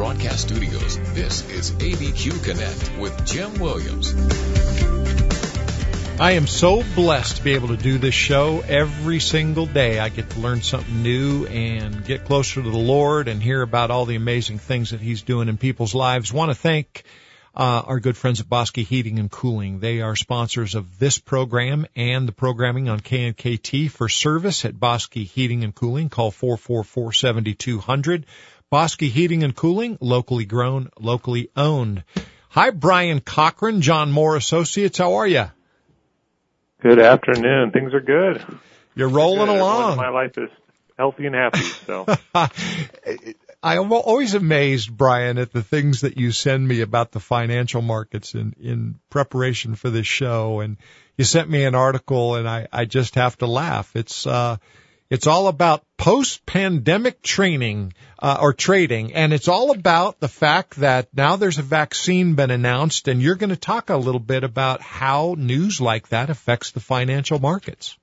Broadcast Studios, this is ABQ Connect with Jim Williams. I am so blessed to be able to do this show every single day. I get to learn something new and get closer to the Lord and hear about all the amazing things that He's doing in people's lives. I want to thank our good friends at Bosque Heating and Cooling. They are sponsors of this program and the programming on KNKT. For service at Bosque Heating and Cooling, call 444-7200. Bosque Heating and Cooling, locally grown, locally owned. Hi, Brian Cochran, John Moore Associates. How are you? Good afternoon. Things are good. You're rolling along. My life is healthy and happy. So I am always amazed, Brian, at the things that you send me about the financial markets in preparation for this show. And you sent me an article, and I just have to laugh. It's all about post-pandemic training or trading, and it's all about the fact that now there's a vaccine been announced, and you're going to talk a little bit about how news like that affects the financial markets.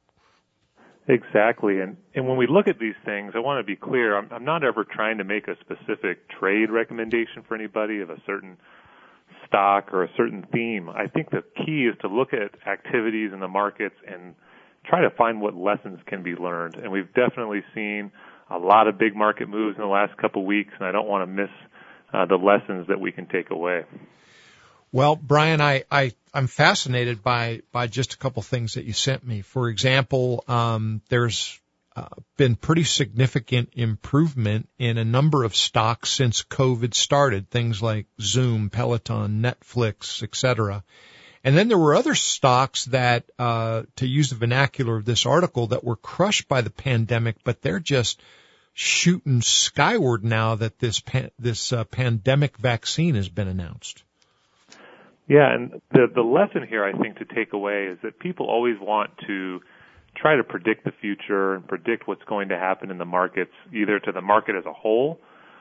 Exactly, and when we look at these things, I want to be clear. I'm not ever trying to make a specific trade recommendation for anybody of a certain stock or a certain theme. I think the key is to look at activities in the markets and try to find what lessons can be learned. And we've definitely seen a lot of big market moves in the last couple of weeks, and I don't want to miss the lessons that we can take away. Well, Brian, I'm fascinated by just a couple things that you sent me. For example, there's been pretty significant improvement in a number of stocks since COVID started, things like Zoom, Peloton, Netflix, et cetera. And then there were other stocks that, to use the vernacular of this article, that were crushed by the pandemic, but they're just shooting skyward now that this pandemic vaccine has been announced. Yeah, and the lesson here, I think, to take away is that people always want to try to predict the future and predict what's going to happen in the markets, either to the market as a whole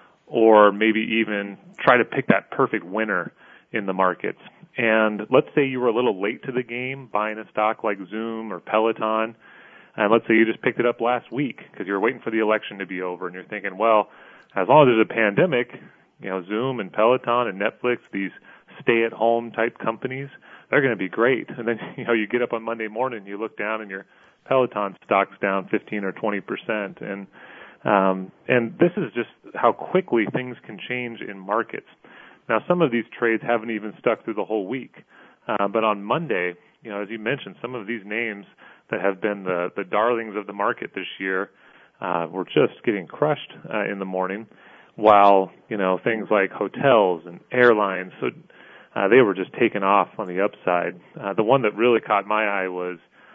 or maybe even try to pick that perfect winner in the markets. And let's say you were a little late to the game buying a stock like Zoom or Peloton, and let's say you just picked it up last week because you were waiting for the election to be over, and you're thinking, well, as long as there's a pandemic, Zoom and Peloton and Netflix, these stay-at-home type companies, they're going to be great. And then, you get up on Monday morning, you look down, and your Peloton stock's down 15 or 20%. And this is just how quickly things can change in markets. Now, some of these trades haven't even stuck through the whole week. But on Monday, as you mentioned, some of these names that have been the darlings of the market this year were just getting crushed in the morning, while, things like hotels and airlines, so they were just taken off on the upside. The one that really caught my eye was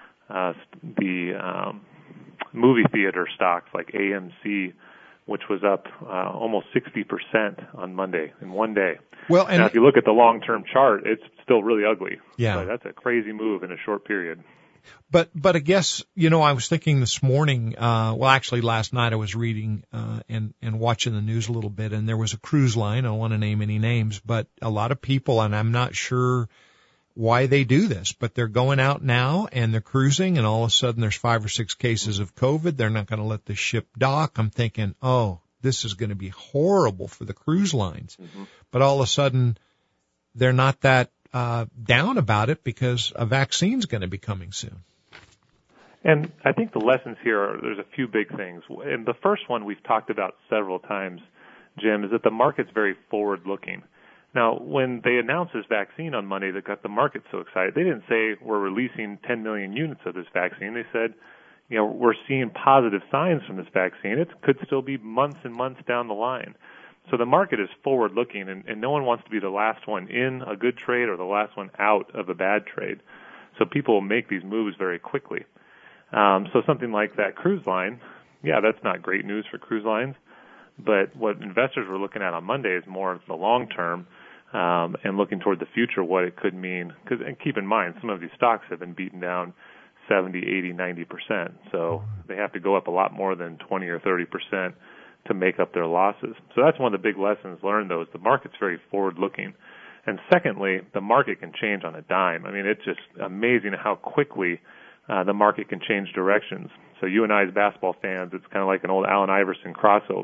the movie theater stocks like AMC, which was up almost 60% on Monday in one day. Well, and now, if you look at the long-term chart, it's still really ugly. Yeah. But that's a crazy move in a short period. But I guess, I was thinking this morning, actually last night I was reading and watching the news a little bit, and there was a cruise line. I don't want to name any names, but a lot of people, and I'm not sure why they do this, but they're going out now and they're cruising, and all of a sudden there's 5 or 6 cases of COVID. They're not going to let the ship dock. I'm thinking, this is going to be horrible for the cruise lines. Mm-hmm. But all of a sudden they're not that down about it because a vaccine's going to be coming soon. And I think the lessons here there's a few big things. And the first one we've talked about several times, Jim, is that the market's very forward-looking. Now, when they announced this vaccine on Monday that got the market so excited, they didn't say we're releasing 10 million units of this vaccine. They said, we're seeing positive signs from this vaccine. It could still be months and months down the line. So the market is forward-looking, and no one wants to be the last one in a good trade or the last one out of a bad trade. So people will make these moves very quickly. So something like that cruise line, that's not great news for cruise lines. But what investors were looking at on Monday is more the long term and looking toward the future, what it could mean. And keep in mind, some of these stocks have been beaten down 70, 80, 90%. So they have to go up a lot more than 20 or 30% to make up their losses. So that's one of the big lessons learned, though, is the market's very forward-looking. And secondly, the market can change on a dime. I mean, it's just amazing how quickly the market can change directions. So you and I as basketball fans, it's kind of like an old Allen Iverson crossover.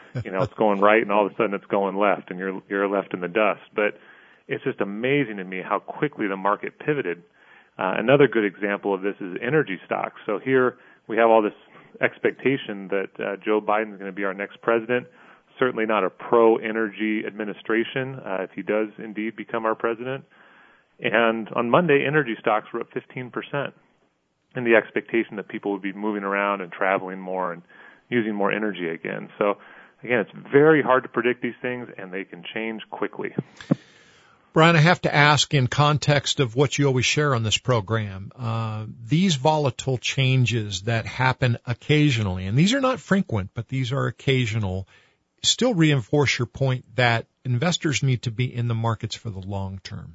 it's going right and all of a sudden it's going left and you're left in the dust. But it's just amazing to me how quickly the market pivoted. Another good example of this is energy stocks. So here we have all this expectation that Joe Biden is going to be our next president. Certainly not a pro-energy administration if he does indeed become our president. And on Monday, energy stocks were up 15%, in the expectation that people would be moving around and traveling more and using more energy again. So, again, it's very hard to predict these things, and they can change quickly. Brian, I have to ask, in context of what you always share on this program, these volatile changes that happen occasionally, and these are not frequent, but these are occasional, still reinforce your point that investors need to be in the markets for the long term.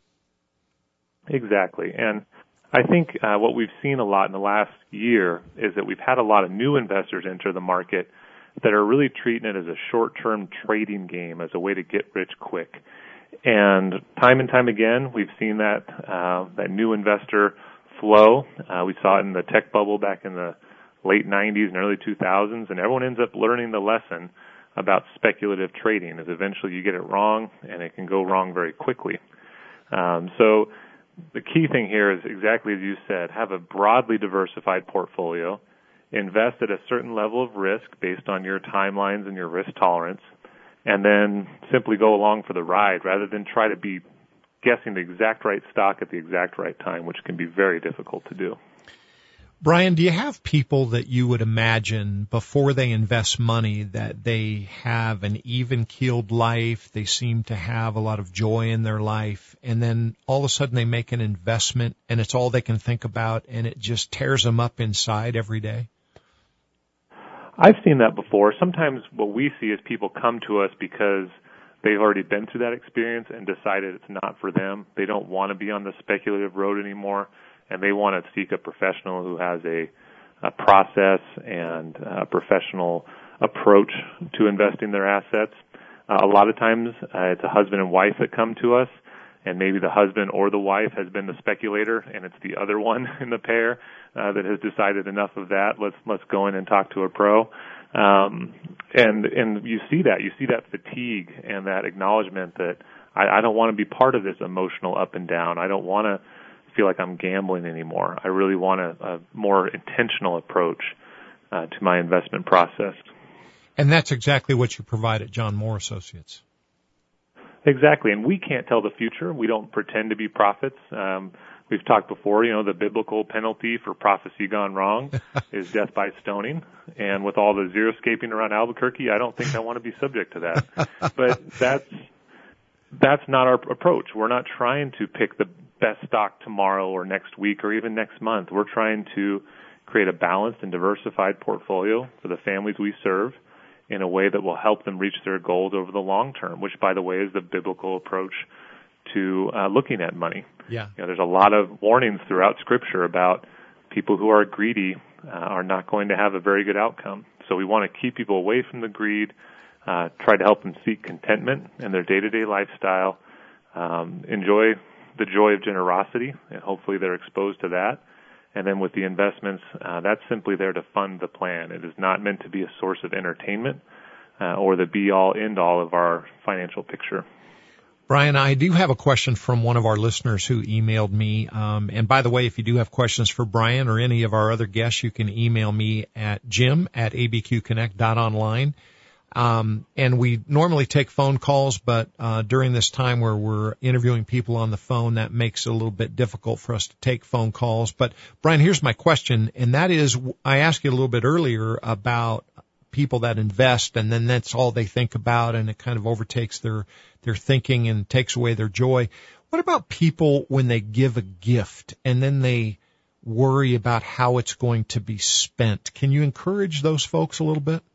Exactly. And I think what we've seen a lot in the last year is that we've had a lot of new investors enter the market that are really treating it as a short-term trading game, as a way to get rich quick. And time again, we've seen that new investor flow. We saw it in the tech bubble back in the late 90s and early 2000s, and everyone ends up learning the lesson about speculative trading, is eventually you get it wrong, and it can go wrong very quickly. So the key thing here is exactly as you said, have a broadly diversified portfolio, invest at a certain level of risk based on your timelines and your risk tolerance, and then simply go along for the ride rather than try to be guessing the exact right stock at the exact right time, which can be very difficult to do. Brian, do you have people that you would imagine before they invest money that they have an even-keeled life, they seem to have a lot of joy in their life, and then all of a sudden they make an investment and it's all they can think about and it just tears them up inside every day? I've seen that before. Sometimes what we see is people come to us because they've already been through that experience and decided it's not for them. They don't want to be on the speculative road anymore, and they want to seek a professional who has a process and a professional approach to investing their assets. A lot of times it's a husband and wife that come to us, and maybe the husband or the wife has been the speculator, and it's the other one in the pair that has decided enough of that. Let's go in and talk to a pro. And you see that fatigue and that acknowledgement that I don't want to be part of this emotional up and down. I don't want to feel like I'm gambling anymore. I really want a more intentional approach to my investment process. And that's exactly what you provide at John Moore Associates. Exactly, and we can't tell the future. We don't pretend to be prophets. We've talked before, the biblical penalty for prophecy gone wrong is death by stoning. And with all the xeriscaping around Albuquerque, I don't think I want to be subject to that. But that's not our approach. We're not trying to pick the best stock tomorrow or next week or even next month. We're trying to create a balanced and diversified portfolio for the families we serve in a way that will help them reach their goals over the long term, which, by the way, is the biblical approach to looking at money. Yeah. There's a lot of warnings throughout Scripture about people who are greedy are not going to have a very good outcome. So we want to keep people away from the greed, try to help them seek contentment in their day-to-day lifestyle, enjoy the joy of generosity, and hopefully they're exposed to that. And then with the investments, that's simply there to fund the plan. It is not meant to be a source of entertainment or the be-all, end-all of our financial picture. Brian, I do have a question from one of our listeners who emailed me. And by the way, if you do have questions for Brian or any of our other guests, you can email me at jim@abqconnect.online. And we normally take phone calls, but during this time where we're interviewing people on the phone, that makes it a little bit difficult for us to take phone calls. But Brian, here's my question, and that is, I asked you a little bit earlier about people that invest, and then that's all they think about, and it kind of overtakes their thinking and takes away their joy. What about people when they give a gift and then they worry about how it's going to be spent? Can you encourage those folks a little bit?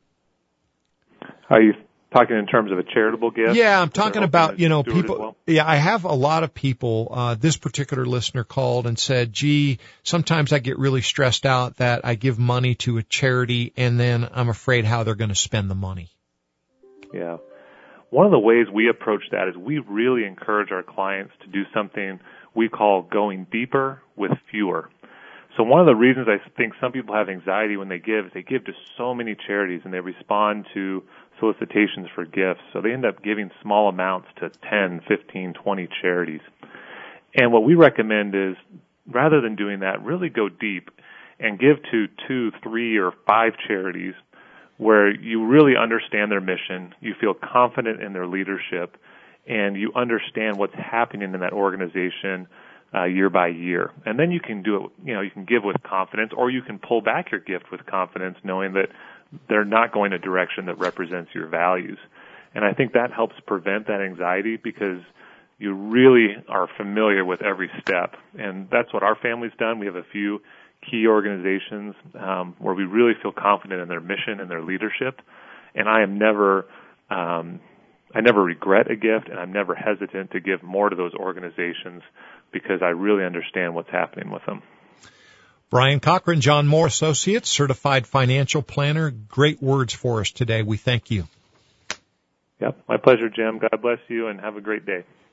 Are you talking in terms of a charitable gift? Yeah, I'm talking about, people. Well? Yeah, I have a lot of people. This particular listener called and said, gee, sometimes I get really stressed out that I give money to a charity and then I'm afraid how they're going to spend the money. Yeah. One of the ways we approach that is we really encourage our clients to do something we call going deeper with fewer. So one of the reasons I think some people have anxiety when they give is they give to so many charities and they respond to solicitations for gifts. So they end up giving small amounts to 10, 15, 20 charities. And what we recommend is, rather than doing that, really go deep and give to 2, 3, or 5 charities where you really understand their mission, you feel confident in their leadership, and you understand what's happening in that organization year by year. And then you can do it, you can give with confidence, or you can pull back your gift with confidence, knowing that they're not going a direction that represents your values. And I think that helps prevent that anxiety, because you really are familiar with every step. And that's what our family's done. We have a few key organizations where we really feel confident in their mission and their leadership. And I never regret a gift, and I'm never hesitant to give more to those organizations because I really understand what's happening with them. Brian Cochran, John Moore Associates, Certified Financial Planner. Great words for us today. We thank you. Yep, my pleasure, Jim. God bless you, and have a great day.